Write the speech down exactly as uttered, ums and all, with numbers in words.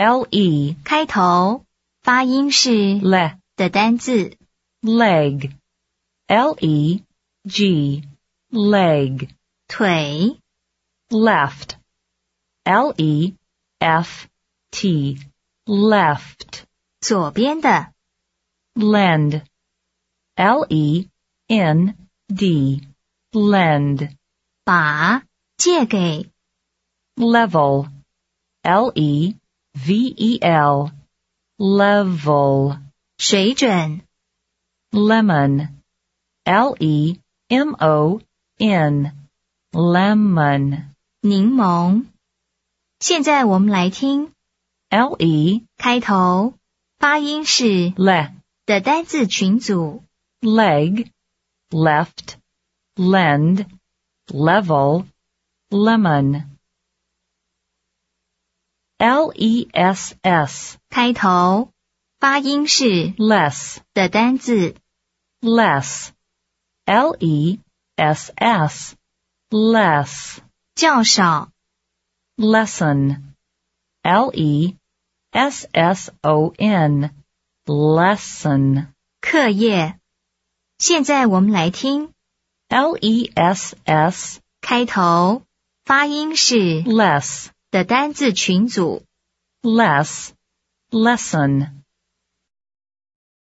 le 开头发音是 le 的单字 leg L-E-G leg 腿 left L-E-F-T left 左边的 lend L-E-N-D lend 把借给 level L-E-V-E-L level 水准 lemon L-E-M-O-N lemon 柠檬。现在我们来听 L-E 开头发音是 le 的单字群组 leg left lend level lemon L-E-S-S 开头发音是 less 的单字 less L-E-S-S less 较少 lesson L-E-S-S-O-N lesson 课业。现在我们来听 L-E-S-S 开头发音是 less 的单字群组 less lesson